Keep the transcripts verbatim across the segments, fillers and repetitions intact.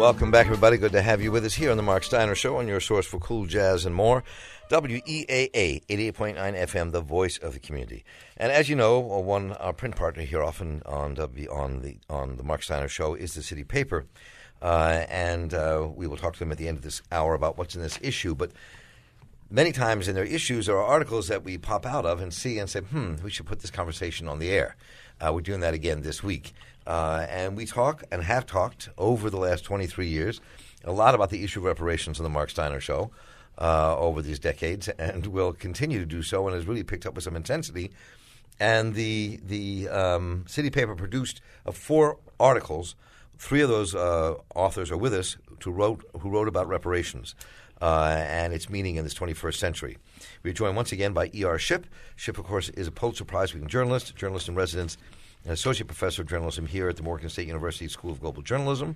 Welcome back, everybody. Good to have you with us here on the Mark Steiner Show, on your source for cool jazz and more. W E A A, eighty-eight point nine F M, the voice of the community. And as you know, one our print partner here often on w, on the on the Mark Steiner Show is the City Paper, uh, and uh, we will talk to them at the end of this hour about what's in this issue. But many times in their issues there are articles that we pop out of and see and say, "Hmm, we should put this conversation on the air." Uh, we're doing that again this week. Uh, and we talk and have talked over the last twenty-three years a lot about the issue of reparations on the Mark Steiner Show uh, over these decades, and will continue to do so, and has really picked up with some intensity. And the the um, City Paper produced uh, four articles. Three of those uh, authors are with us who wrote who wrote about reparations uh, and its meaning in this twenty-first century. We're joined once again by E R Shipp. Shipp, of course, is a Pulitzer Prize-winning journalist, journalist in residence, an associate professor of journalism here at the Morgan State University School of Global Journalism.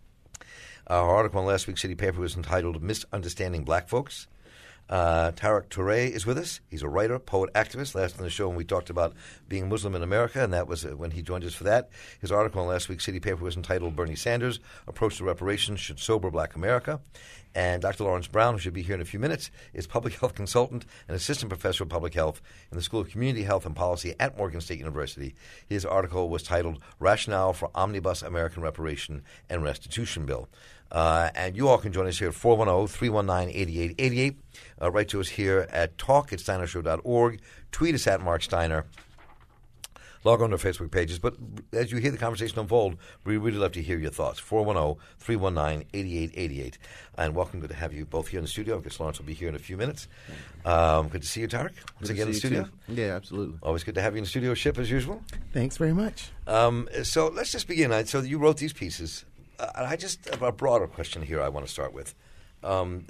Our article in last week's City Paper was entitled Misunderstanding Black Folks. Uh, Tarek Touré is with us. He's a writer, poet, activist. Last on the show when we talked about being Muslim in America, and that was uh, when he joined us for that. His article in last week's City Paper was entitled Bernie Sanders, Approach to Reparations Should Sober Black America. And Doctor Lawrence Brown, who should be here in a few minutes, is public health consultant and assistant professor of public health in the School of Community Health and Policy at Morgan State University. His article was titled Rationale for Omnibus American Reparation and Restitution Bill. Uh, and you all can join us here at four one zero, three one nine, eight eight eight eight. Uh, write to us here at talk at steiner show dot org. Tweet us at Mark Steiner. Log on to our Facebook pages. But as you hear the conversation unfold, we really love to hear your thoughts. four one zero, three one nine, eight eight eight eight. And welcome. Good to have you both here in the studio. I guess Lawrence will be here in a few minutes. Um, good to see you, Tarek. Once again in the studio. Too. Yeah, absolutely. Always good to have you in the studio, Shipp, as usual. Thanks very much. Um, so let's just begin. So you wrote these pieces. Uh, I just have a broader question here I want to start with. Um,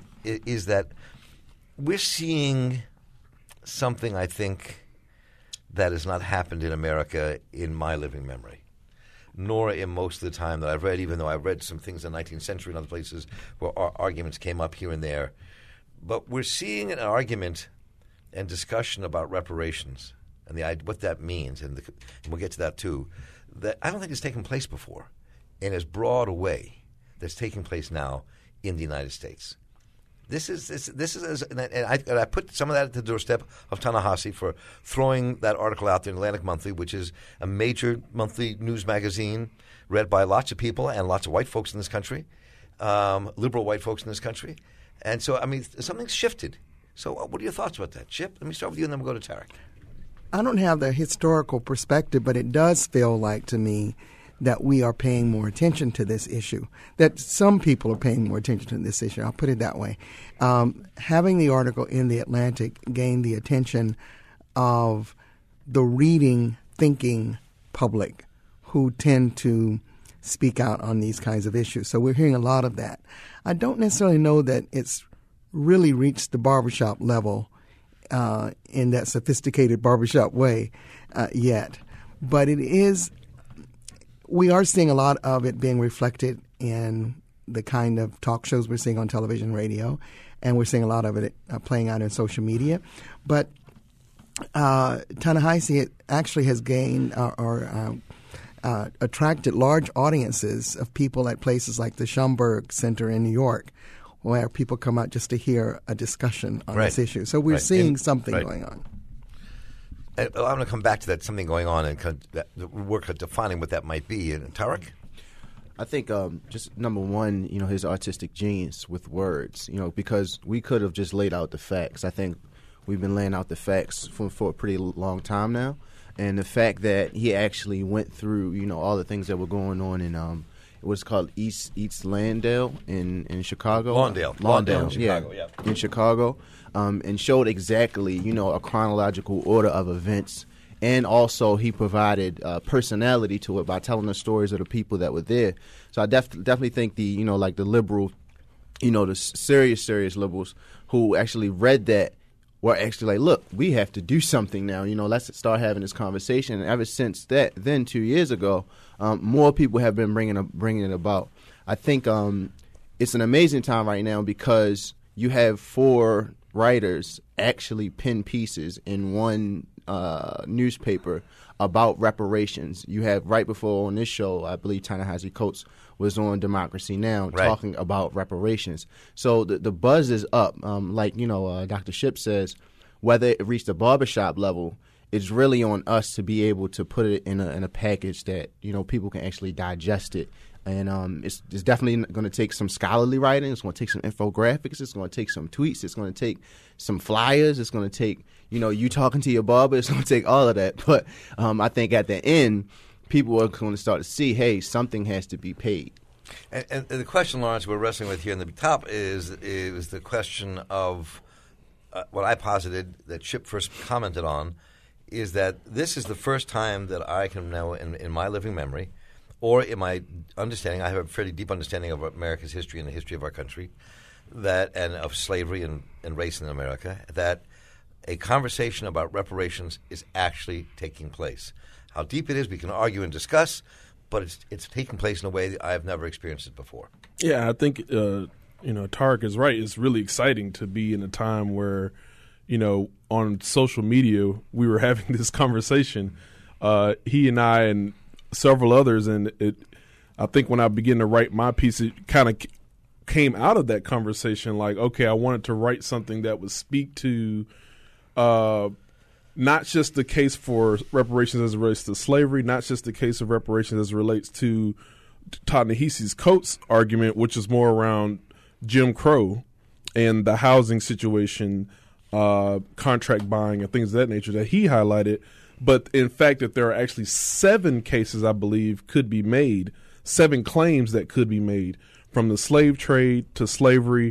is that we're seeing something, I think, that has not happened in America in my living memory, nor in most of the time that I've read, even though I've read some things in the nineteenth century and other places where ar- arguments came up here and there. But we're seeing an argument and discussion about reparations and the what that means, and, the, and we'll get to that too, that I don't think has taken place before in as broad a way that's taking place now in the United States. This is this, this is and I, and I put some of that at the doorstep of Ta-Nehisi for throwing that article out there in Atlantic Monthly, which is a major monthly news magazine read by lots of people and lots of white folks in this country, um, liberal white folks in this country. And so, I mean, something's shifted. So what are your thoughts about that, Shipp? Let me start with you and then we'll go to Tarek. I don't have the historical perspective, but it does feel like to me that we are paying more attention to this issue, that some people are paying more attention to this issue. I'll put it that way. Um, having the article in The Atlantic gained the attention of the reading, thinking public who tend to speak out on these kinds of issues. So we're hearing a lot of that. I don't necessarily know that it's really reached the barbershop level uh, in that sophisticated barbershop way uh, yet, but it is. We are seeing a lot of it being reflected in the kind of talk shows we're seeing on television, radio, and we're seeing a lot of it uh, playing out in social media. But uh, Ta-Nehisi actually has gained uh, or uh, uh, attracted large audiences of people at places like the Schomburg Center in New York, where people come out just to hear a discussion on right. this issue. So we're right. seeing in, something right. going on. I'm going to come back to that, something going on, and the work of defining what that might be. And Tarek? I think um, just number one, you know, his artistic genius with words, you know, because we could have just laid out the facts. I think we've been laying out the facts for, for a pretty long time now. And the fact that he actually went through, you know, all the things that were going on in um, it was called East East Landale in, in Chicago. Lawndale. Lawndale, Lawndale, Chicago, yeah, yeah. in Chicago. Um, and showed exactly, you know, a chronological order of events. And also he provided uh, personality to it by telling the stories of the people that were there. So I def- definitely think the, you know, like the liberal, you know, the serious, serious liberals who actually read that were actually like, look, we have to do something now. You know, let's start having this conversation. And ever since that, then two years ago, um, more people have been bringing, a, bringing it about. I think um, it's an amazing time right now because you have four writers actually pen pieces in one uh, newspaper about reparations. You have right before on this show, I believe Ta-Nehisi Coates was on Democracy Now! Right. Talking about reparations. So the, the buzz is up. Um, like, you know, uh, Doctor Shipp says, whether it reached the barbershop level, it's really on us to be able to put it in a, in a package that, you know, people can actually digest it. And um, it's, it's definitely going to take some scholarly writing. It's going to take some infographics. It's going to take some tweets. It's going to take some flyers. It's going to take, you know, you talking to your barber. It's going to take all of that. But um, I think at the end, people are going to start to see, hey, something has to be paid. And, and the question, Lawrence, we're wrestling with here in the top is is the question of uh, what I posited that Shipp first commented on is that this is the first time that I can know in, in my living memory or in my understanding, I have a fairly deep understanding of America's history and the history of our country, that and of slavery and, and race in America, that a conversation about reparations is actually taking place. How deep it is, we can argue and discuss, but it's it's taking place in a way that I have never experienced it before. Yeah, I think uh, you know Tarek is right. It's really exciting to be in a time where, you know, on social media we were having this conversation. Uh, he and I and several others, and it. I think when I began to write my piece, it kind of c- came out of that conversation. Like, okay, I wanted to write something that would speak to. Uh, Not just the case for reparations as it relates to slavery, not just the case of reparations as it relates to Ta-Nehisi Coates' argument, which is more around Jim Crow and the housing situation, uh, contract buying, and things of that nature that he highlighted. But in fact, that there are actually seven cases, I believe, could be made, seven claims that could be made, from the slave trade to slavery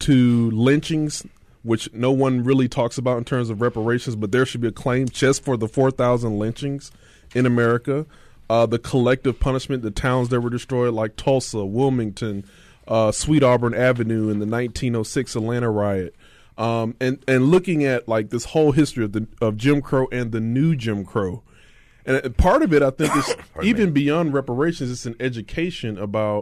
to lynchings, which no one really talks about in terms of reparations, but there should be a claim just for the four thousand lynchings in America, uh, the collective punishment, the towns that were destroyed like Tulsa, Wilmington, uh, Sweet Auburn Avenue in the nineteen oh six Atlanta riot, um, and, and looking at like this whole history of, the, of Jim Crow and the new Jim Crow. And part of it, I think, is even me. beyond reparations, it's an education about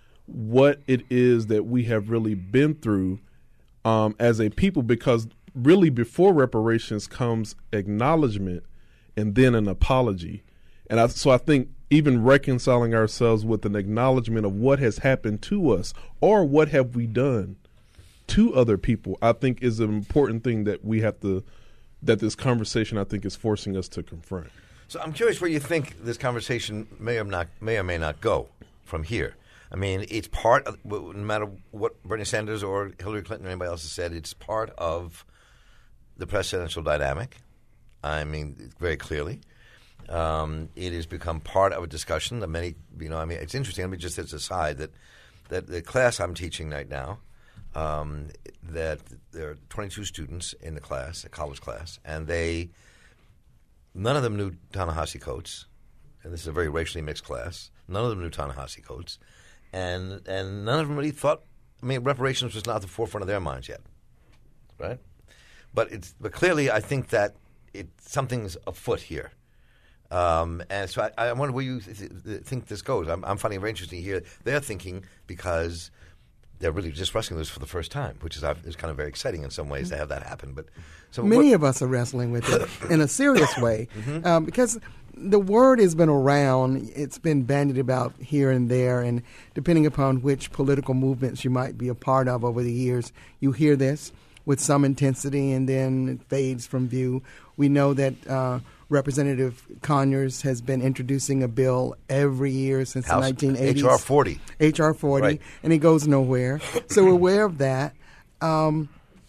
what it is that we have really been through Um, as a people, because really before reparations comes acknowledgement and then an apology. And I, so I think even reconciling ourselves with an acknowledgement of what has happened to us or what have we done to other people, I think is an important thing that we have to, that this conversation I think is forcing us to confront. So I'm curious where you think this conversation may or not may or may not go from here. I mean, it's part of, no matter what Bernie Sanders or Hillary Clinton or anybody else has said, it's part of the presidential dynamic. I mean, very clearly. Um, it has become part of a discussion that many, you know, I mean, it's interesting. Let me just as a side that, that the class I'm teaching right now, um, that there are twenty-two students in the class, a college class, and they, none of them knew Ta-Nehisi Coates, and this is a very racially mixed class. None of them knew Ta-Nehisi Coates. And and none of them really thought. I mean, reparations was not at the forefront of their minds yet, right? But it's but clearly, I think that it something's afoot here, um, and so I, I wonder where you th- th- think this goes. I'm, I'm finding it very interesting to hear their thinking because they're really just wrestling this for the first time, which is is kind of very exciting in some ways to have that happen. But so many what, of us are wrestling with it in a serious way mm-hmm. um, because. The word has been around. It's been bandied about here and there, and depending upon which political movements you might be a part of over the years, you hear this with some intensity, and then it fades from view. We know that uh, Representative Conyers has been introducing a bill every year since House, the nineteen eighties. H R forty. H R forty, right. And it goes nowhere. So we're aware of that. Um,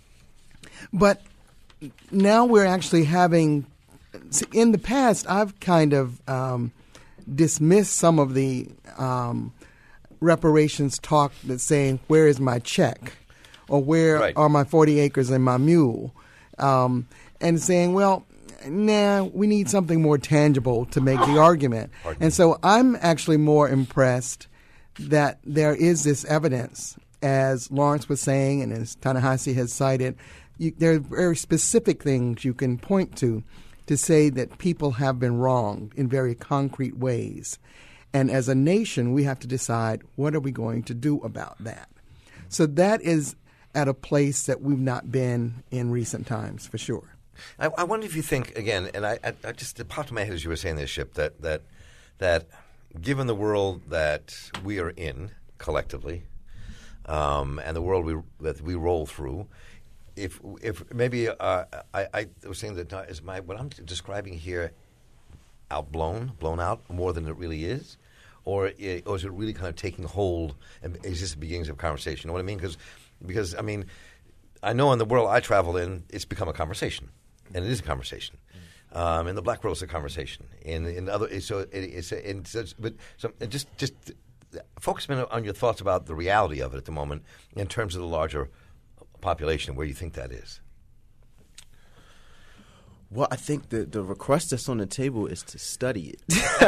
but now we're actually having... In the past, I've kind of um, dismissed some of the um, reparations talk that's saying, where is my check? Or where right. are my forty acres and my mule? Um, and saying, well, nah, we need something more tangible to make the argument. Pardon and me. so I'm actually more impressed that there is this evidence, as Lawrence was saying and as Ta-Nehisi has cited, you, there are very specific things you can point to to say that people have been wronged in very concrete ways. And as a nation, we have to decide, what are we going to do about that? So that is at a place that we've not been in recent times, for sure. I, I wonder if you think again, and I, I, I just it popped in my head as you were saying this, Ship, that that that given the world that we are in collectively, um, and the world we that we roll through, if if maybe uh, I, I was saying that uh, is my what I'm describing here outblown, blown out more than it really is, or, it, or is it really kind of taking hold? And is this the beginnings of conversation? You know what I mean? Because because I mean, I know in the world I travel in, it's become a conversation. And it is a conversation. Um, in the black world, it's a conversation. In in other, so it, it's, it's, it's but so just just focus on your thoughts about the reality of it at the moment in terms of the larger population, where you think that is. Well, I think the the request that's on the table is to study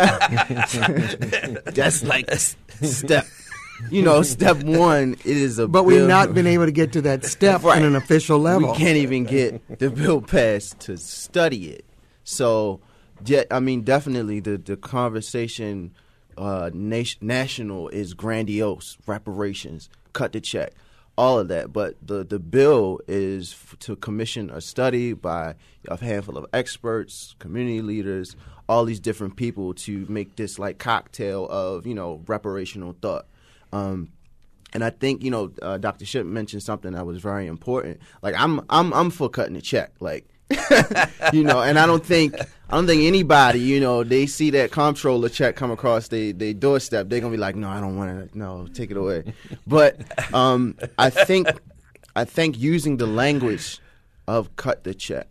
it. That's like step. You know, step one is a But bill. we've not been able to get to that step Right. on an official level. We can't even get the bill passed to study it. So, yeah, I mean, definitely the, the conversation uh, nation, national is grandiose, reparations, cut the check, all of that. But the, the bill is f- to commission a study by a handful of experts, community leaders, all these different people to make this like cocktail of, you know, reparational thought. Um, and I think, you know, uh, Doctor Shipp mentioned something that was very important. Like, I'm, I'm, I'm for cutting the check. Like, you know, and I don't think, I don't think anybody, you know, they see that comptroller check come across their they doorstep, they're gonna be like, no, I don't want to, no, take it away. But um, I think, I think using the language of cut the check,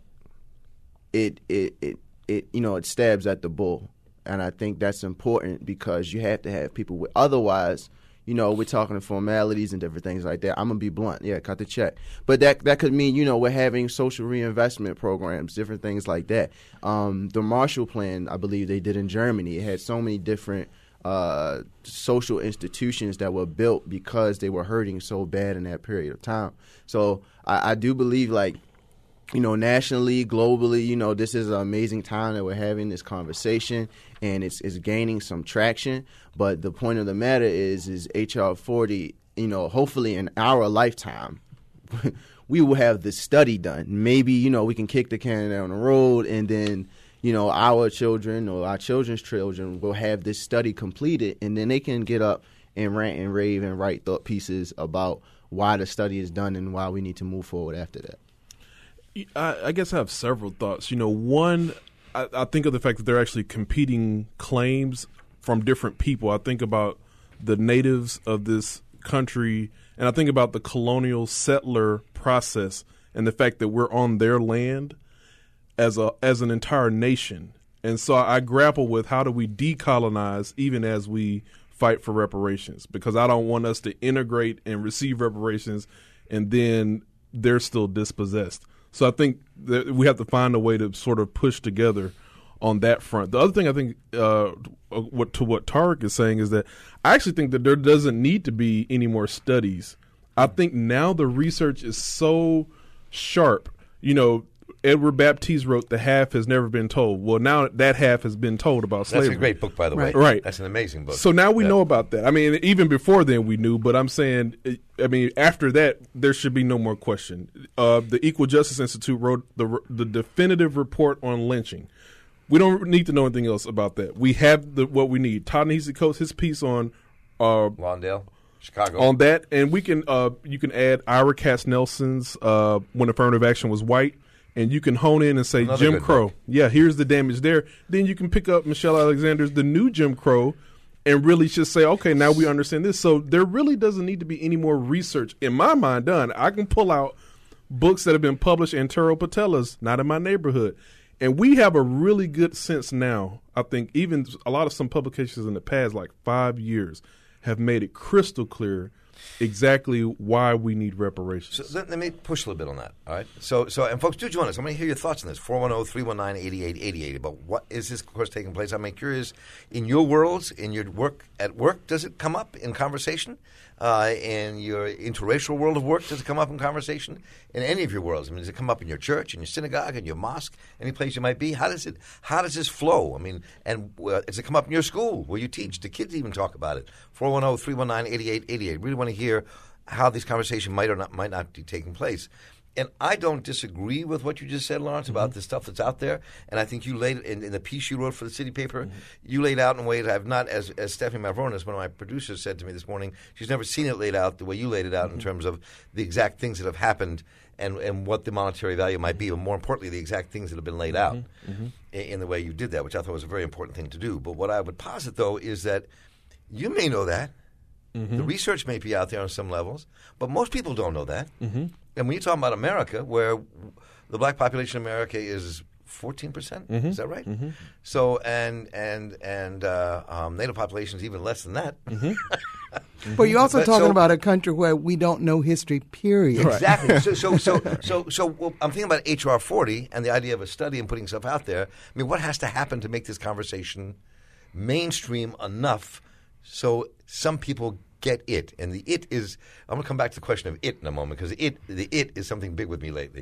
it, it, it, it, you know, it stabs at the bull, and I think that's important because you have to have people with, otherwise. You know, we're talking formalities and different things like that. I'm going to be blunt. Yeah, cut the check. But that that could mean, you know, we're having social reinvestment programs, different things like that. Um, the Marshall Plan, I believe they did in Germany, it had so many different uh, social institutions that were built because they were hurting so bad in that period of time. So I, I do believe, like, you know, nationally, globally, you know, this is an amazing time that we're having this conversation, and it's it's gaining some traction. But the point of the matter is, is H R forty, you know, hopefully in our lifetime, we will have this study done. Maybe, you know, we can kick the can down the road, and then, you know, our children or our children's children will have this study completed, and then they can get up and rant and rave and write thought pieces about why the study is done and why we need to move forward after that. I, I guess I have several thoughts. You know, one, I, I think of the fact that they're actually competing claims from different people. I think about the natives of this country, and I think about the colonial settler process and the fact that we're on their land as a as an entire nation. And so I grapple with how do we decolonize even as we fight for reparations, because I don't want us to integrate and receive reparations and then they're still dispossessed. So I think that we have to find a way to sort of push together on that front. The other thing I think uh, what, to what Tariq is saying is that I actually think that there doesn't need to be any more studies. I think now the research is so sharp. You know, Edward Baptiste wrote The Half Has Never Been Told. Well, now that half has been told about slavery. That's a great book, by the Right. way. Right. That's an amazing book. So now we Yeah. know about that. I mean, even before then we knew, but I'm saying, I mean, after that, there should be no more question. Uh, the Equal Justice Institute wrote the the definitive report on lynching. We don't need to know anything else about that. We have the, what we need. Ta-Nehisi Coates, his piece on uh, Lawndale, Chicago. on that, and we can uh, you can add Ira Katz-Nelson's uh, When Affirmative Action Was White. And you can hone in and say Another Jim good Crow. book. Yeah, here's the damage there. Then you can pick up Michelle Alexander's The New Jim Crow and really just say, okay, now we understand this. So there really doesn't need to be any more research, in my mind, done. I can pull out books that have been published, Antero Patella's Not in My Neighborhood. And we have a really good sense now. I think even a lot of some publications in the past, like five years, have made it crystal clear exactly why we need reparations. So let, let me push a little bit on that. All right. So, so and folks, do join us. I'm going to hear your thoughts on this. four one zero, three one nine, eight eight eight eight about what is this course taking place. I'm curious, in your worlds, in your work at work, does it come up in conversation? Uh, in your interracial world of work, does it come up in conversation? In any of your worlds, I mean, does it come up in your church, in your synagogue, in your mosque, any place you might be? How does it? How does this flow? I mean, and uh, does it come up in your school where you teach? Do kids even talk about it? four one zero, three one nine, eight eight eight eight. Really want to hear how this conversation might or not might not be taking place. And I don't disagree with what you just said, Lawrence, mm-hmm. about the stuff that's out there. And I think you laid it in, in the piece you wrote for the City Paper, mm-hmm. you laid out in ways I've not, as, as Stephanie Mavronis, one of my producers, said to me this morning, she's never seen it laid out the way you laid it out mm-hmm. in terms of the exact things that have happened and, and what the monetary value might be, but more importantly, the exact things that have been laid out mm-hmm. in, in the way you did that, which I thought was a very important thing to do. But what I would posit, though, is that you may know that. Mm-hmm. The research may be out there on some levels, but most people don't know that. Mm-hmm. And when you're talking about America, where the black population in America is fourteen percent, mm-hmm. is that right? Mm-hmm. So, and and and uh, um, Native population is even less than that. Mm-hmm. But you're also but talking so, about a country where we don't know history, period. Exactly. so, so, so, so, so well, I'm thinking about H R forty and the idea of a study and putting stuff out there. I mean, what has to happen to make this conversation mainstream enough so some people get it? And the it is, I'm going to come back to the question of it in a moment, because it, the it is something big with me lately.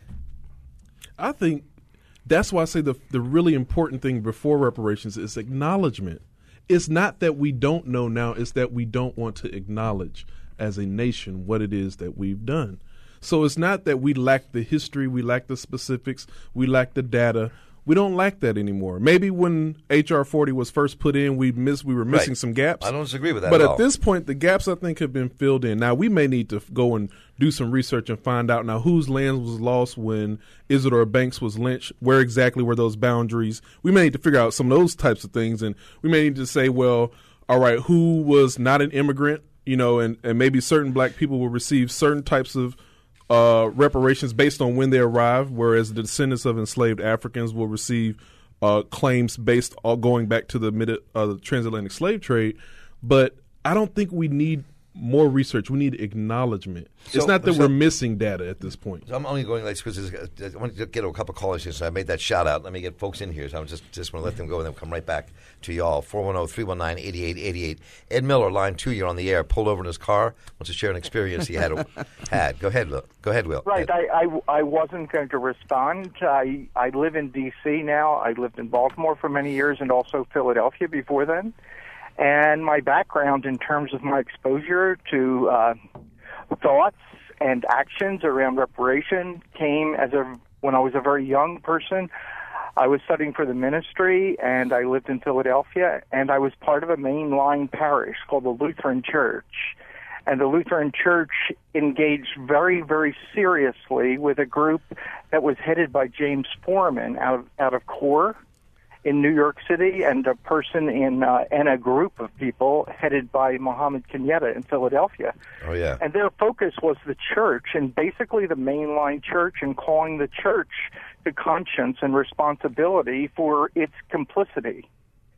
I think that's why I say the the really important thing before reparations is acknowledgement. It's not that we don't know now, it's that we don't want to acknowledge as a nation what it is that we've done. So it's not that we lack the history, we lack the specifics, we lack the data. We don't lack that anymore. Maybe when H R forty was first put in, we missed, we were missing right. some gaps. I don't disagree with that But at, at all. this point, the gaps, I think, have been filled in. Now, we may need to go and do some research and find out now whose land was lost when Isidore Banks was lynched, where exactly were those boundaries. We may need to figure out some of those types of things, and we may need to say, well, all right, who was not an immigrant, you know, and, and maybe certain black people will receive certain types of Uh, reparations based on when they arrived, whereas the descendants of enslaved Africans will receive uh, claims based all going back to the mid uh, the transatlantic slave trade. But I don't think we need more research. We need acknowledgement. So, it's not that so, we're missing data at this point. So I'm only going like because I want to get a couple of callers here, so I made that shout out. Let me get folks in here. So I just just want to let them go and then come right back to y'all. four one zero, three one nine, eight eight eight eight. Ed Miller, line two, you're on the air. Pulled over in his car. Wants to share an experience he had. had. Go ahead, Will. Go ahead, Will. Right. I, I, I wasn't going to respond. I, I live in D C now. I lived in Baltimore for many years and also Philadelphia before then. And my background in terms of my exposure to uh, thoughts and actions around reparation came as a when I was a very young person. I was studying for the ministry, and I lived in Philadelphia, and I was part of a mainline parish called the Lutheran Church. And the Lutheran Church engaged very, very seriously with a group that was headed by James Foreman out of, out of CORE in New York City, and a person in uh, and a group of people headed by Mohammed Kenyatta in Philadelphia. Oh yeah. And their focus was the church, and basically the mainline church, and calling the church to conscience and responsibility for its complicity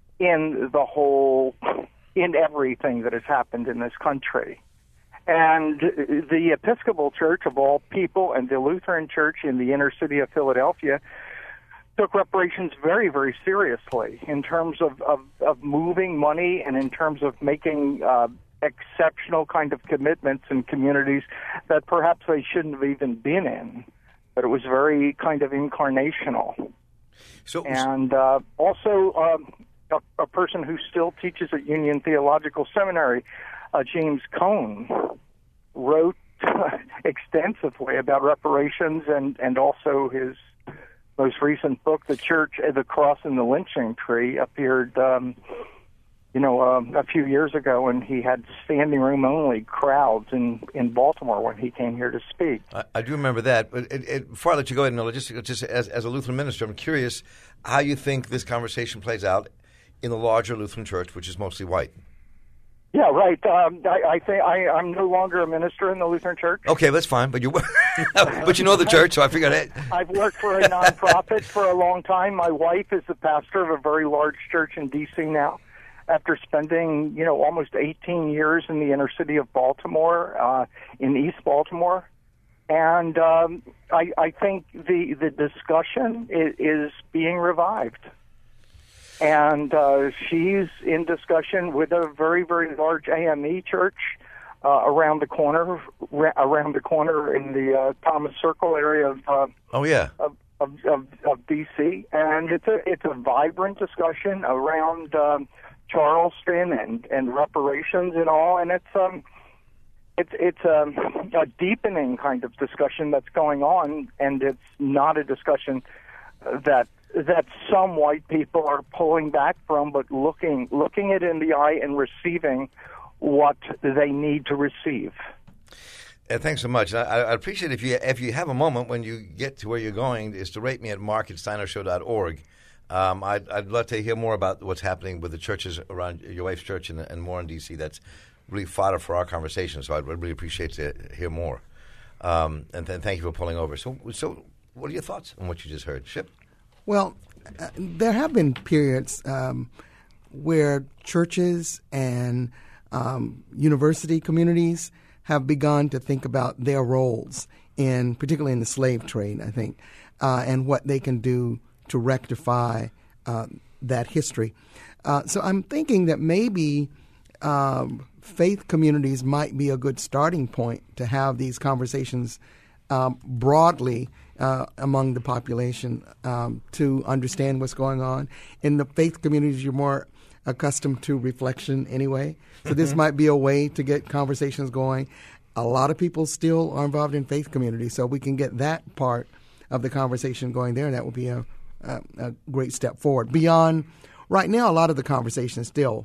in the whole, in everything that has happened in this country. And the Episcopal Church of all people and the Lutheran Church in the inner city of Philadelphia took reparations very, very seriously in terms of, of, of moving money and in terms of making uh, exceptional kind of commitments in communities that perhaps they shouldn't have even been in. But it was very kind of incarnational. So, and uh, also um, a, a person who still teaches at Union Theological Seminary, uh, James Cone, wrote extensively about reparations, and, and also his most recent book, The Church, The Cross and the Lynching Tree, appeared, um, you know, um, a few years ago, and he had standing room only crowds in, in Baltimore when he came here to speak. I, I do remember that. But it, it, before I let you go ahead, Miller, just, just as, as a Lutheran minister, I'm curious how you think this conversation plays out in the larger Lutheran Church, which is mostly white. Yeah, right. Um, I, I think I, I'm no longer a minister in the Lutheran Church. Okay, that's fine. But you, but you know the church, so I figured it. I've worked for a nonprofit for a long time. My wife is the pastor of a very large church in D C now. After spending, you know, almost eighteen years in the inner city of Baltimore, uh, in East Baltimore, and um, I, I think the the discussion is, is being revived. And uh, she's in discussion with a very, very large A M E church uh, around the corner, ra- around the corner in the uh, Thomas Circle area of uh, oh yeah of, of, of, of D C. And it's a it's a vibrant discussion around um, Charleston and, and reparations and all. And it's um it's it's a, a deepening kind of discussion that's going on, and it's not a discussion that that some white people are pulling back from, but looking looking it in the eye and receiving what they need to receive. Uh, thanks so much. I, I appreciate if you if you have a moment when you get to where you're going, is to rate me at mark at steiner show dot org. Um, I'd, I'd love to hear more about what's happening with the churches around your wife's church and, and more in D C. That's really fodder for our conversation, so I'd really appreciate to hear more. Um, and th- thank you for pulling over. So, so what are your thoughts on what you just heard, Ship? Well, uh, there have been periods um, where churches and um, university communities have begun to think about their roles, in particularly in the slave trade, I think, uh, and what they can do to rectify uh, that history. Uh, so I'm thinking that maybe um, faith communities might be a good starting point to have these conversations um, broadly uh, among the population um, to understand what's going on. In the faith communities, you're more accustomed to reflection anyway. So this might be a way to get conversations going. A lot of people still are involved in faith communities, so we can get that part of the conversation going there. That would be a, a, a great step forward. Beyond, right now, a lot of the conversation still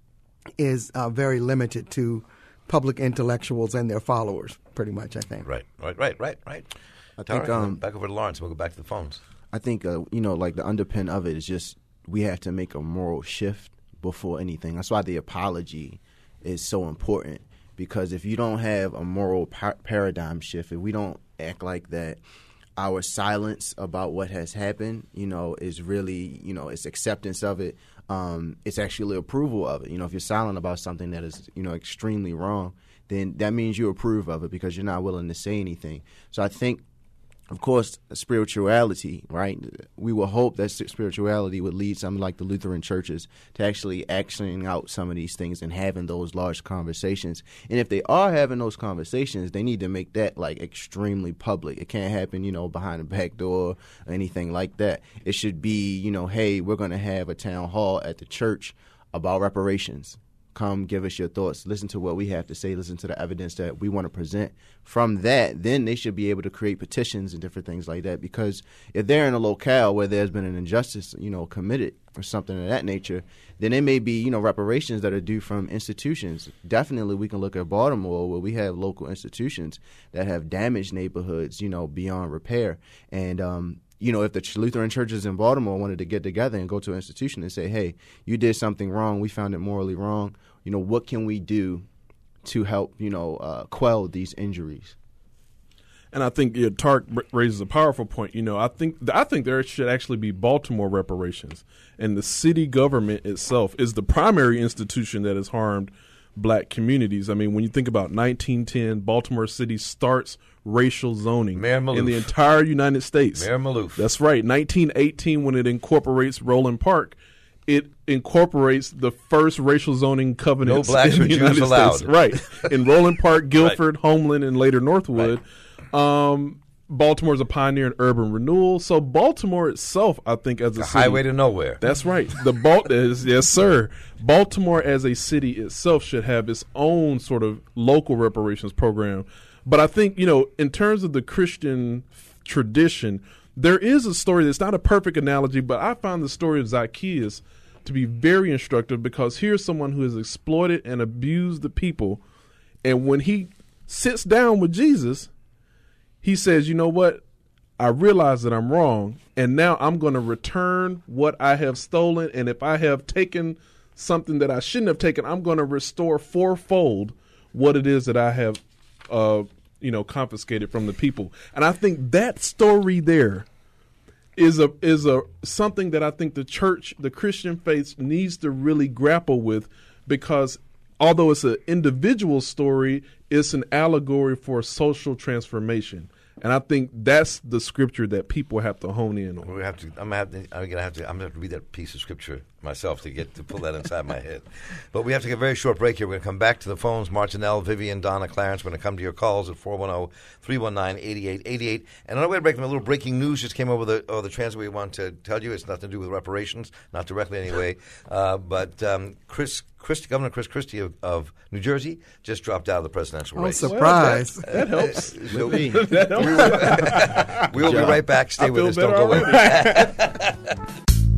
is uh, very limited to public intellectuals and their followers, pretty much, I think. Right, right, right, right, right. I think Tara, um, back over to Lawrence. We'll go back to the phones. I think uh, you know, like the underpin of it is just we have to make a moral shift before anything. That's why the apology is so important, because if you don't have a moral par- paradigm shift, if we don't act like that, our silence about what has happened, you know, is really, you know, it's acceptance of it. Um, it's actually approval of it. You know, if you're silent about something that is, you know, extremely wrong, then that means you approve of it because you're not willing to say anything. So I think, of course, spirituality, right? We will hope that spirituality would lead something like the Lutheran churches to actually actioning out some of these things and having those large conversations. And if they are having those conversations, they need to make that like extremely public. It can't happen, you know, behind a back door or anything like that. It should be, you know, hey, we're going to have a town hall at the church about reparations. Come give us your thoughts. Listen to what we have to say. Listen to the evidence that we want to present. From that, then they should be able to create petitions and different things like that. Because if they're in a locale where there's been an injustice, you know, committed or something of that nature, then there may be, you know, reparations that are due from institutions. Definitely, we can look at Baltimore where we have local institutions that have damaged neighborhoods, you know, beyond repair. And um, you know, if the Lutheran churches in Baltimore wanted to get together and go to an institution and say, hey, you did something wrong, we found it morally wrong, you know, what can we do to help, you know, uh, quell these injuries? And I think yeah, Tark raises a powerful point. You know, I think I think there should actually be Baltimore reparations, and the city government itself is the primary institution that has harmed black communities. I mean, when you think about nineteen ten, Baltimore City starts racial zoning Mayor Maloof. in the entire United States. Mayor Maloof. That's right. nineteen eighteen, when it incorporates Roland Park, it incorporates the first racial zoning covenants no blacks in or the United Jews allowed. States. Right. In Roland Park, Guilford, right. Homeland, and later Northwood. Right. Um, Baltimore's a pioneer in urban renewal. So Baltimore itself, I think, as a the city, highway to nowhere. That's right. The Balt is yes, sir. Baltimore as a city itself should have its own sort of local reparations program. But I think, you know, in terms of the Christian tradition, there is a story that's not a perfect analogy, but I found the story of Zacchaeus to be very instructive, because here's someone who has exploited and abused the people. And when he sits down with Jesus, he says, you know what? I realize that I'm wrong, and now I'm going to return what I have stolen. And if I have taken something that I shouldn't have taken, I'm going to restore fourfold what it is that I have, uh, you know, confiscated from the people. And I think that story there is a is a something that I think the church, the Christian faith, needs to really grapple with, because although it's an individual story, it's an allegory for social transformation. And I think that's the scripture that people have to hone in on. We have to. I'm gonna have to. I'm gonna have to. I'm gonna have to read that piece of scripture myself to get to pull that inside my head. But we have to get a very short break here. We're gonna come back to the phones. Martinelle, Vivian, Donna, Clarence. We're gonna come to your calls at four one zero, three one nine, eight eight eight eight. And on our way to break, a little breaking news just came over the over the transit. We want to tell you it's nothing to do with reparations, not directly anyway. Uh, but um, Chris Christie, Governor Chris Christie of, of New Jersey just dropped out of the presidential Oh, race. surprise. Well, that, that helps. So Me. that helps. we'll be right back. Stay I with feel us. Don't better go away. already.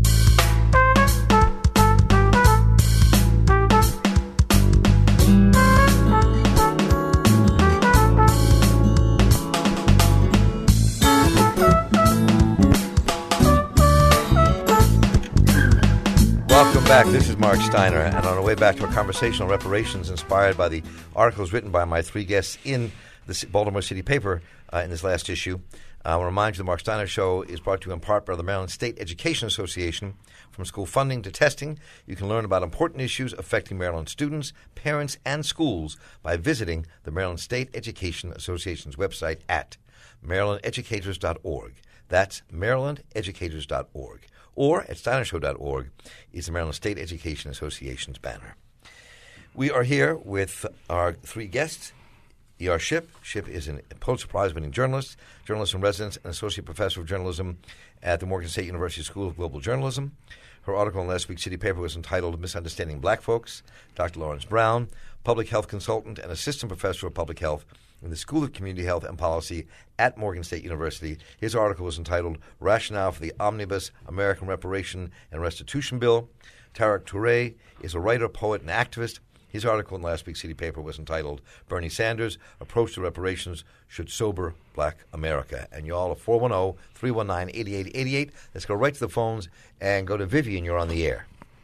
Welcome back. This is Mark Steiner, and on our way back to a conversation on reparations inspired by the articles written by my three guests in the Baltimore City paper uh, in this last issue. I want to remind you the Mark Steiner Show is brought to you in part by the Maryland State Education Association. From school funding to testing, you can learn about important issues affecting Maryland students, parents, and schools by visiting the Maryland State Education Association's website at maryland educators dot org. That's maryland educators dot org. Or at steiner show dot org is the Maryland State Education Association's banner. We are here with our three guests. E R. Shipp. Shipp is a Pulitzer Prize-winning journalist, journalist in residence, and associate professor of journalism at the Morgan State University School of Global Journalism. Her article in last week's City paper was entitled Misunderstanding Black Folks. Doctor Lawrence Brown, public health consultant and assistant professor of public health in the School of Community Health and Policy at Morgan State University. His article was entitled Rationale for the Omnibus American Reparation and Restitution Bill. Tarek Toure is a writer, poet, and activist. His article in last week's City paper was entitled Bernie Sanders, Approach to Reparations Should Sober Black America. And you all are four one zero, three one nine, eight eight eight eight. Let's go right to the phones and go to Vivian. You're on the air.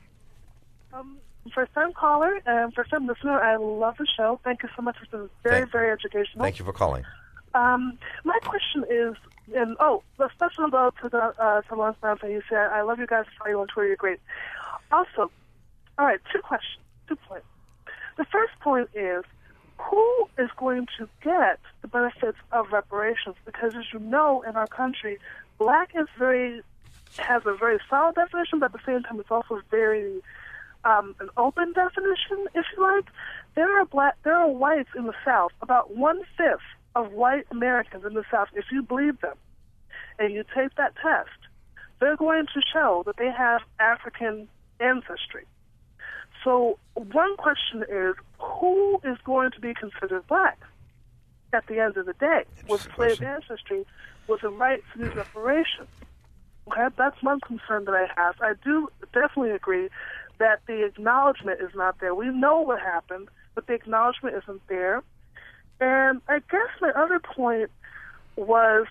Um, first-time caller and first-time listener. I love the show. Thank you so much. It's been very, Thank- very educational. Thank you for calling. Um, my question is, and oh, a special note to the uh, to Lawrence Brown thing. You said, I love you guys. I follow you on Twitter. You're great. Also, all right, two questions, two points. The first point is, who is going to get the benefits of reparations? Because as you know, in our country, black is very has a very solid definition, but at the same time, it's also very um, an open definition, if you like. There are black, there are whites in the South, about one fifth of white Americans in the South. If you believe them, and you take that test, they're going to show that they have African ancestry. So one question is, who is going to be considered black at the end of the day with slave question. ancestry, with the right to these reparations? Okay, that's one concern that I have. I do definitely agree that the acknowledgement is not there. We know what happened, but the acknowledgement isn't there. And I guess my other point was,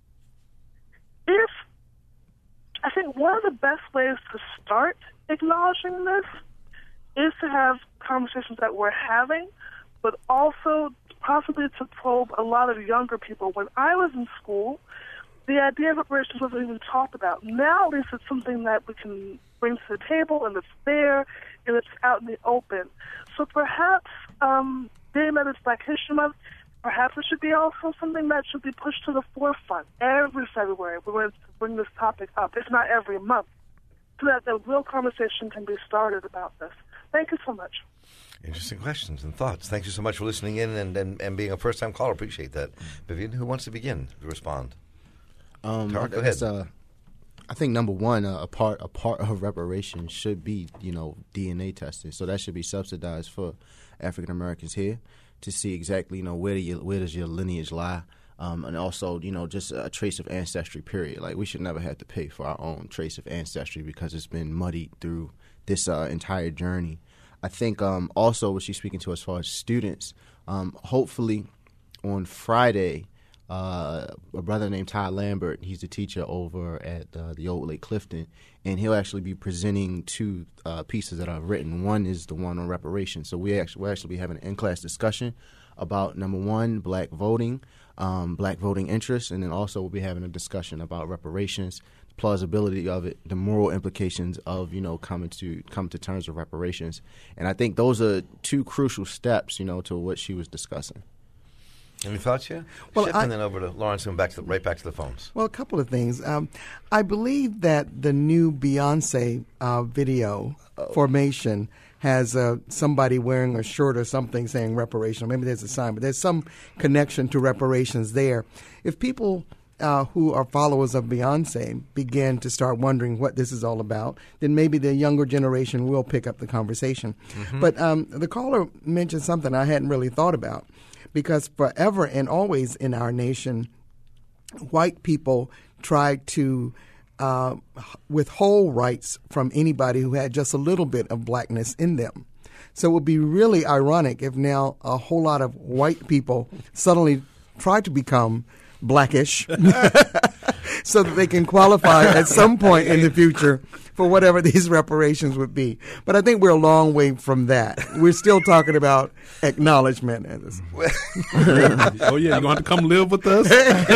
if I think one of the best ways to start acknowledging this is to have conversations that we're having, but also possibly to probe a lot of younger people. When I was in school, the idea of reparations wasn't even talked about. Now, at least it's something that we can bring to the table, and it's there, and it's out in the open. So perhaps, um, being that it's Black History Month, perhaps it should be also something that should be pushed to the forefront every February. We're going to bring this topic up, if not every month, so that the real conversation can be started about this. Thank you so much. Interesting questions and thoughts. Thank you so much for listening in and, and, and being a first-time caller. Appreciate that. Vivian, who wants to begin to respond? Um, Tarek, I go guess, ahead. uh, I think number one, uh, a part a part of reparations should be, you know, D N A testing. So that should be subsidized for African Americans here to see exactly, you know, where do you, where does your lineage lie, um, and also, you know, just a trace of ancestry. Period. Like, we should never have to pay for our own trace of ancestry because it's been muddied through this uh, entire journey. I think um, also what she's speaking to as far as students, um, hopefully on Friday, uh, a brother named Todd Lambert, he's a teacher over at uh, the Old Lake Clifton, and he'll actually be presenting two uh, pieces that I've written. One is the one on reparations. So we actually, we'll actually be having an in-class discussion about, number one, black voting, um, black voting interests, and then also we'll be having a discussion about reparations, plausibility of it, the moral implications of, you know, coming to come to terms with reparations. And I think those are two crucial steps, you know, to what she was discussing. Any thoughts here? Well, Shifting I- then over to Lawrence and back to the, right back to the phones. Well, a couple of things. Um, I believe that the new Beyonce uh, video, Formation, has uh, somebody wearing a shirt or something saying reparation. Maybe there's a sign, but there's some connection to reparations there. If people uh, who are followers of Beyonce begin to start wondering what this is all about, then maybe the younger generation will pick up the conversation. Mm-hmm. But um, the caller mentioned something I hadn't really thought about, because forever and always in our nation, white people tried to uh, withhold rights from anybody who had just a little bit of blackness in them. So it would be really ironic if now a whole lot of white people suddenly try to become blackish so that they can qualify at some point in the future for whatever these reparations would be. But I think we're a long way from that. We're still talking about acknowledgement. Oh, yeah, you're going to have to come live with us?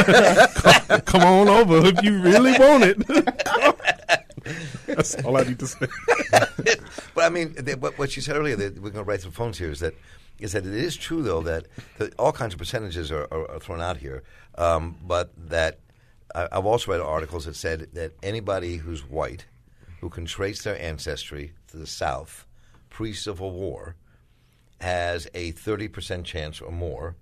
come, come on over if you really want it. That's all I need to say. But I mean, they, what, what she said earlier, that we're going to write through phones here, is that is that it is true, though, that, that all kinds of percentages are, are, are thrown out here, um, but that I, I've also read articles that said that anybody who's white who can trace their ancestry to the South pre-Civil War has a thirty percent chance or more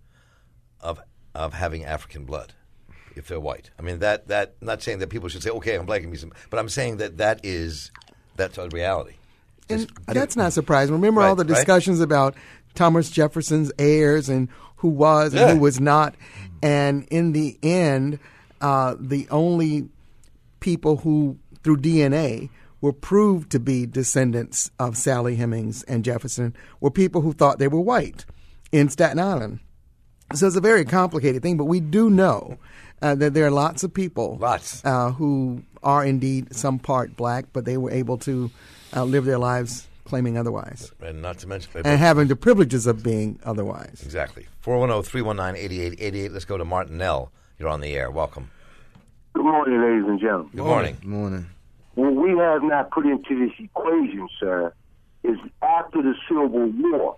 of of having African blood if they're white. I mean, that that I'm not saying that people should say, okay, I'm black, but I'm saying that that is that's a reality. And that's not surprising. Remember right, all the discussions right? about Thomas Jefferson's heirs and who was and yeah. who was not. And in the end, uh, the only people who, through D N A, were proved to be descendants of Sally Hemings and Jefferson were people who thought they were white in Staten Island. So it's a very complicated thing, but we do know uh, that there are lots of people lots. Uh, who are indeed some part black, but they were able to uh, live their lives claiming otherwise. And not to mention... And having the privileges of being otherwise. Exactly. four one zero, three one nine, eight eight eight eight. Let's go to Martinell. You're on the air. Welcome. Good morning, ladies and gentlemen. Good morning. Good morning. What we have not put into this equation, sir, is after the Civil War,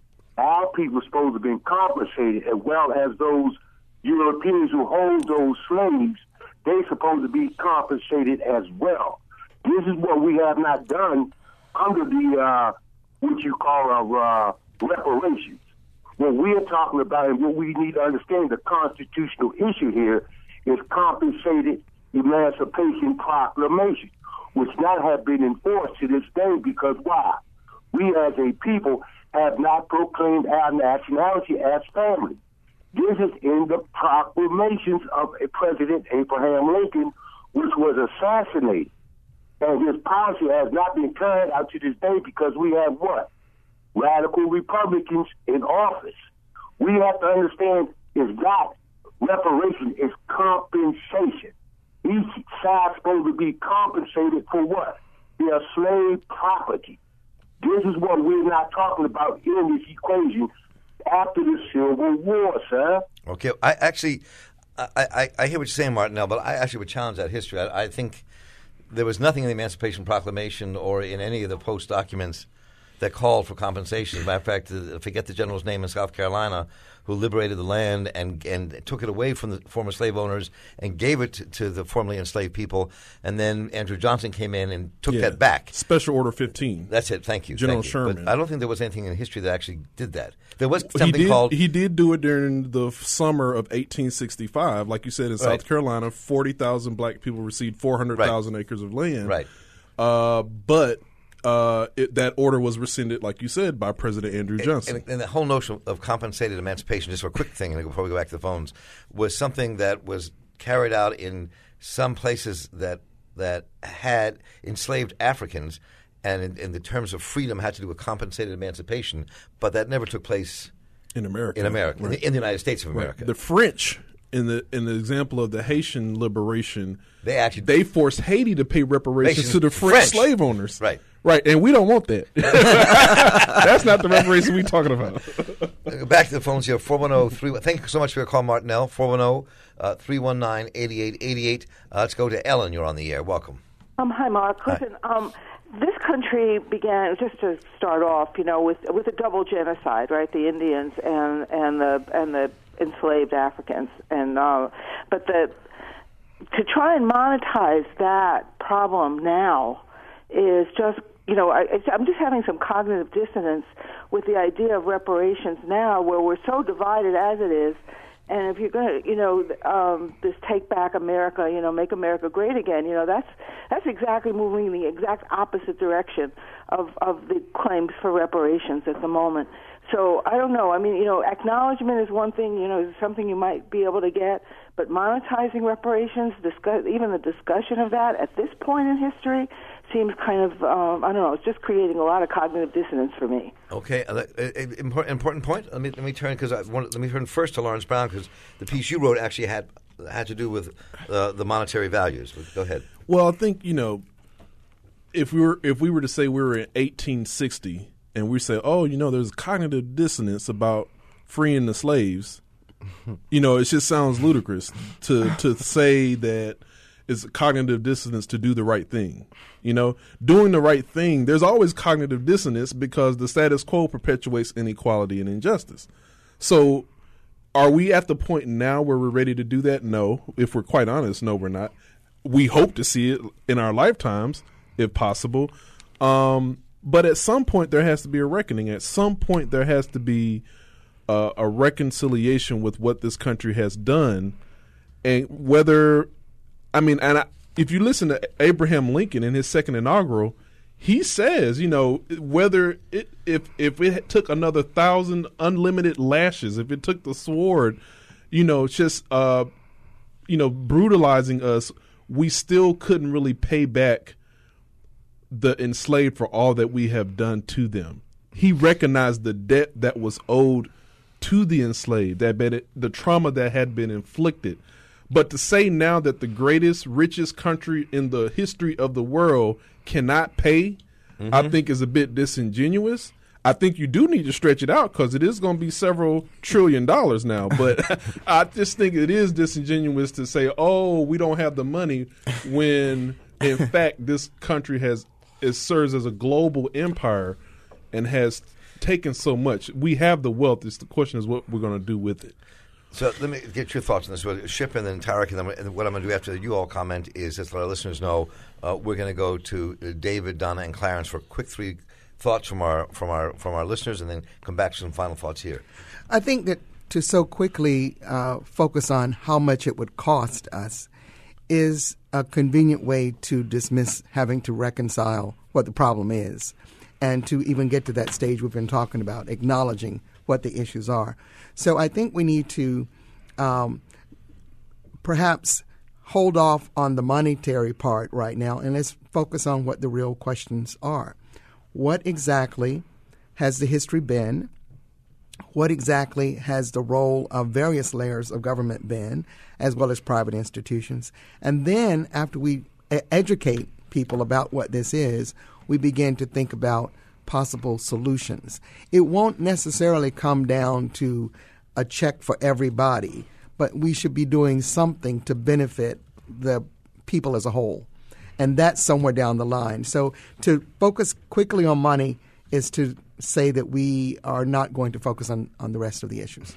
our people are supposed to have been compensated, as well as those Europeans who hold those slaves, they're supposed to be compensated as well. This is what we have not done under the, uh, what you call uh, reparations. What we are talking about and what we need to understand, the constitutional issue here is compensated emancipation proclamation, which not have been enforced to this day because why? We as a people have not proclaimed our nationality as family. This is in the proclamations of President Abraham Lincoln, which was assassinated. And his policy has not been carried out to this day because we have what? Radical Republicans in office. We have to understand it's not reparation, it's compensation. Each side's supposed to be compensated for what? Their slave property. This is what we're not talking about in this equation after the Civil War, sir. Okay, I actually, I, I, I hear what you're saying, Martinell, but I actually would challenge that history. I, I think there was nothing in the Emancipation Proclamation or in any of the post documents that called for compensation. As a matter of fact, I forget the general's name in South Carolina who liberated the land and and took it away from the former slave owners and gave it to, to the formerly enslaved people. And then Andrew Johnson came in and took yeah. that back. Special Order fifteen. That's it. Thank you. General Thank you. Sherman. But I don't think there was anything in history that actually did that. There was something he did, called... He did do it during the summer of eighteen sixty-five. Like you said, in right. South Carolina, forty thousand black people received four hundred thousand right. acres of land. Right. Uh, but... Uh, it, that order was rescinded, like you said, by President Andrew Johnson. And, and the whole notion of compensated emancipation, just for a quick thing, and before we go back to the phones, was something that was carried out in some places that that had enslaved Africans, and in, in the terms of freedom had to do with compensated emancipation, but that never took place in America. In America, right. in, the, in the United States of America. Right. The French, in the in the example of the Haitian liberation, they actually they forced Haiti to pay reparations to the French, French slave owners. Right. Right, and we don't want that. That's not the reparations we're talking about. Back to the phones here, four one zero, three one. Thank you so much for your call, Martinell. four one zero, three one nine, eight eight eight eight. Uh, let's go to Ellen. You're on the air. Welcome. Um, hi, Mark. Listen, hi. Um, this country began, just to start off, you know, with with a double genocide, right? The Indians and and the and the enslaved Africans, and uh, but the to try and monetize that problem now is just, you know, I, I'm just having some cognitive dissonance with the idea of reparations now, where we're so divided as it is, And if you're going to, you know, um, this Take Back America, you know, Make America Great Again, you know, that's that's exactly moving in the exact opposite direction of, of the claims for reparations at the moment. So I don't know. I mean, you know, acknowledgement is one thing, you know, is something you might be able to get, but monetizing reparations, discuss, even the discussion of that at this point in history seems kind of, um, I don't know, it's just creating a lot of cognitive dissonance for me. Okay, uh, uh, important, important point. Let me let me turn because I want, let me turn first to Lawrence Brown because the piece you wrote actually had had to do with uh, the monetary values. Go ahead. Well, I think you know, if we were if we were to say we were in eighteen sixty and we say, oh, you know, there's cognitive dissonance about freeing the slaves, you know, it just sounds ludicrous to to say that it's cognitive dissonance to do the right thing. You know, doing the right thing, there's always cognitive dissonance because the status quo perpetuates inequality and injustice. So are we at the point now where we're ready to do that? No. If we're quite honest, no, we're not. We hope to see it in our lifetimes, if possible. Um, but at some point, there has to be a reckoning. At some point, there has to be uh, a reconciliation with what this country has done. And whether, I mean, and I, if you listen to Abraham Lincoln in his second inaugural, he says, you know, whether it, if if it took another thousand unlimited lashes, if it took the sword, you know, just uh, you know, brutalizing us, we still couldn't really pay back the enslaved for all that we have done to them. He recognized the debt that was owed to the enslaved, that been, the trauma that had been inflicted. But to say now that the greatest, richest country in the history of the world cannot pay, mm-hmm. I think is a bit disingenuous. I think you do need to stretch it out because it is going to be several trillion dollars now. But I just think it is disingenuous to say, oh, we don't have the money when, in fact, this country has it serves as a global empire and has taken so much. We have the wealth. It's the question is what we're going to do with it. So let me get your thoughts on this. Well, Ship and then Tarek, and then and what I'm going to do after you all comment is, just let our listeners know, uh, we're going to go to uh, David, Donna, and Clarence for quick three thoughts from our from our from our listeners, and then come back to some final thoughts here. I think that to so quickly uh, focus on how much it would cost us is a convenient way to dismiss having to reconcile what the problem is, and to even get to that stage we've been talking about, acknowledging what the issues are. So I think we need to um, perhaps hold off on the monetary part right now, and let's focus on what the real questions are. What exactly has the history been? What exactly has the role of various layers of government been, as well as private institutions? And then after we educate people about what this is, we begin to think about possible solutions. It won't necessarily come down to a check for everybody, but we should be doing something to benefit the people as a whole. And that's somewhere down the line. So to focus quickly on money is to say that we are not going to focus on, on the rest of the issues.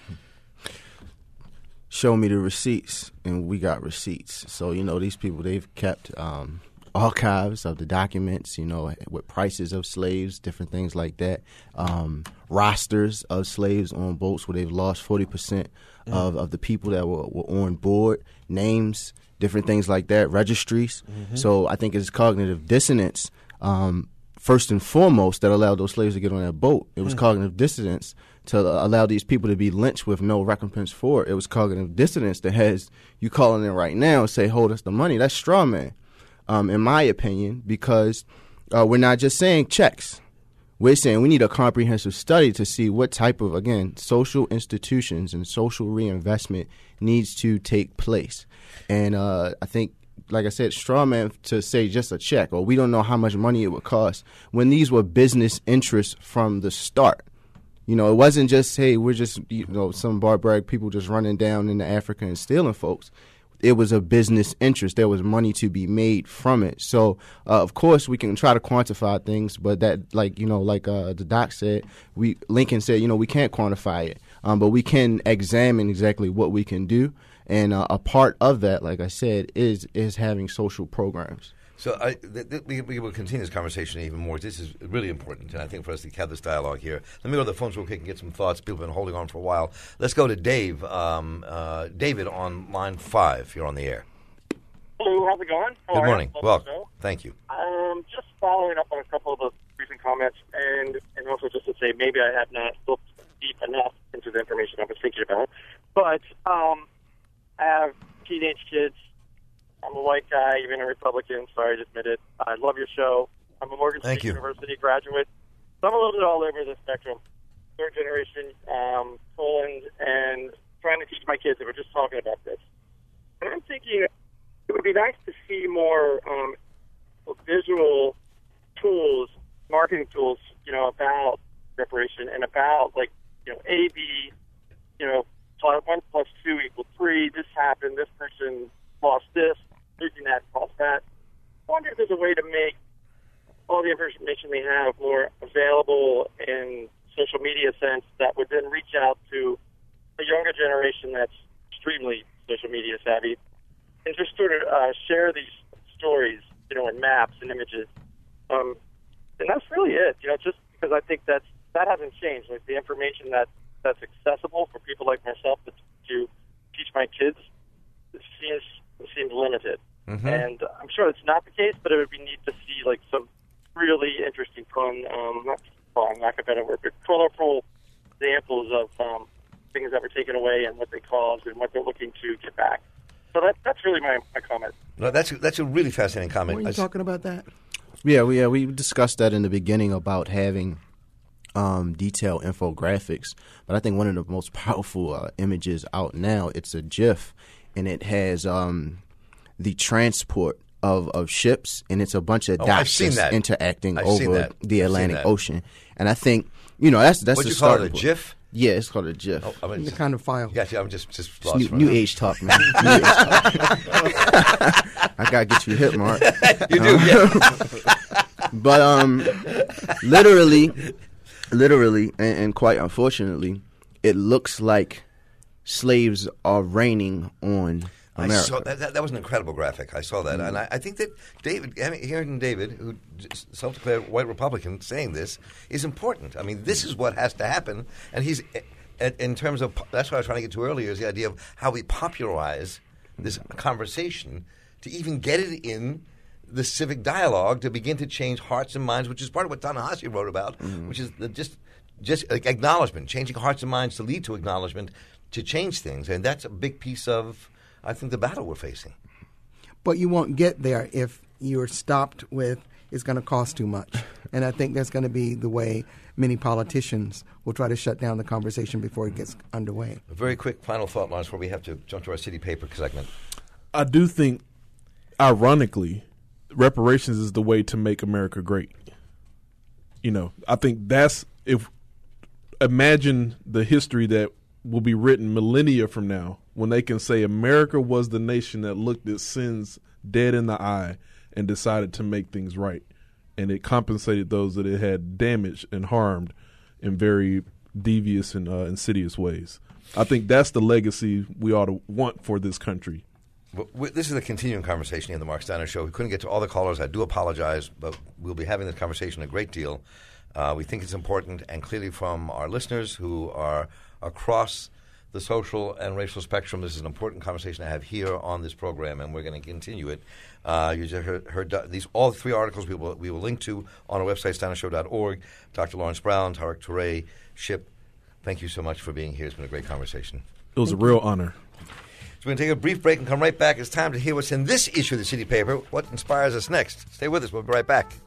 Show me the receipts, and we got receipts. So, you know, these people, they've kept um, archives of the documents, you know, with prices of slaves, different things like that, um, rosters of slaves on boats where they've lost forty percent mm. of, of the people that were, were on board, names, different things like that, registries. Mm-hmm. So I think it's cognitive dissonance, um, first and foremost, that allowed those slaves to get on that boat. It was mm. cognitive dissonance to allow these people to be lynched with no recompense for it. It was cognitive dissonance that has you calling in right now and say, hold us the money. That's straw man. Um, in my opinion, because uh, we're not just saying checks. We're saying we need a comprehensive study to see what type of, again, social institutions and social reinvestment needs to take place. And uh, I think, like I said, straw man to say just a check, or we don't know how much money it would cost, when these were business interests from the start. You know, it wasn't just, hey, we're just, you know, some barbaric people just running down into Africa and stealing folks. It was a business interest. There was money to be made from it. So, uh, of course, we can try to quantify things, but that, like, you know, like uh, the doc said, we Lincoln said, you know, we can't quantify it, um, but we can examine exactly what we can do. And uh, a part of that, like I said, is is having social programs. So I, th- th- we, we will continue this conversation even more. This is really important, and I think for us to have this dialogue here. Let me go to the phones real quick and get some thoughts. People have been holding on for a while. Let's go to Dave. Um, uh, David on line five. You're on the air. Hello, how's it going? How Good are morning. you? Well, thank you. Um, just following up on a couple of the recent comments, and and also just to say maybe I have not looked deep enough into the information I was thinking about. But um, I have teenage kids. I'm a white guy, even a Republican. Sorry to admit it. I love your show. I'm a Morgan Thank State you. University graduate. So I'm a little bit all over the spectrum. Third generation, um, Poland, and trying to teach my kids. And we're just talking about this. And I'm thinking it would be nice to see more um, visual tools, marketing tools, you know, about reparation and about, like, you know, A, B, you know, plus one plus two equals three. This happened. This person lost this. Losing that cost that. I wonder if there's a way to make all the information they have more available in social media sense that would then reach out to a younger generation that's extremely social media savvy and just sort of uh, share these stories, you know, in maps and images. Um, and that's really it, you know, just because I think that's, that hasn't changed. Like the information that, that's accessible for people like myself to, to teach my kids, it seems, it seems limited. Mm-hmm. And I'm sure it's not the case, but it would be neat to see like some really interesting, fun, um, not fun, lack of a better word, but colorful examples of um, things that were taken away and what they caused and what they're looking to get back. So that, that's really my, my comment. No, that's that's a really fascinating comment. Were you talking about that? Yeah, we, yeah, we discussed that in the beginning about having um, detailed infographics. But I think one of the most powerful uh, images out now, it's a GIF, and it has um, the transport of, of ships, and it's a bunch of Oh, dots I've seen just that. interacting I've seen over that. the I've seen Atlantic that. Ocean. And I think, you know, that's that's What'd the you call start it, a of it. GIF? Yeah, it's called a GIF. Oh, I mean, The kind of file. yeah, I'm just just It's lost new, for new now. age talk, man. New age talk. I gotta get you hip, Mark. You do, yeah. But um, literally, literally, and, and quite unfortunately, it looks like slaves are reigning on I America. saw that, that. That was an incredible graphic. I saw that, mm-hmm. and I, I think that David, I mean, hearing David, who self-declared white Republican, saying this is important. I mean, this is what has to happen, and he's in terms of that's what I was trying to get to earlier is the idea of how we popularize this conversation to even get it in the civic dialogue to begin to change hearts and minds, which is part of what Ta-Nehisi wrote about, mm-hmm. which is the just just like acknowledgement, changing hearts and minds to lead to acknowledgement to change things, and that's a big piece of, I think, the battle we're facing. But you won't get there if you're stopped with it's going to cost too much. And I think that's going to be the way many politicians will try to shut down the conversation before it gets underway. A very quick final thought, Lawrence, before we have to jump to our city paper segment. I do think, ironically, reparations is the way to make America great. You know, I think that's, if, imagine the history that will be written millennia from now when they can say America was the nation that looked its sins dead in the eye and decided to make things right. And it compensated those that it had damaged and harmed in very devious and uh, insidious ways. I think that's the legacy we ought to want for this country. Well, we, this is a continuing conversation here on the Mark Steiner Show. We couldn't get to all the callers. I do apologize, but we'll be having this conversation a great deal. Uh, we think it's important, and clearly from our listeners who are across the social and racial spectrum, this is an important conversation to have here on this program, and we're going to continue it. Uh, you just heard, heard these all three articles we will we will link to on our website, steiner show dot org. Doctor Lawrence Brown, Tarek Toure, Ship, thank you so much for being here. It's been a great conversation. It was thank a real you. honor. So we're going to take a brief break and come right back. It's time to hear what's in this issue of the City Paper, what inspires us next. Stay with us. We'll be right back.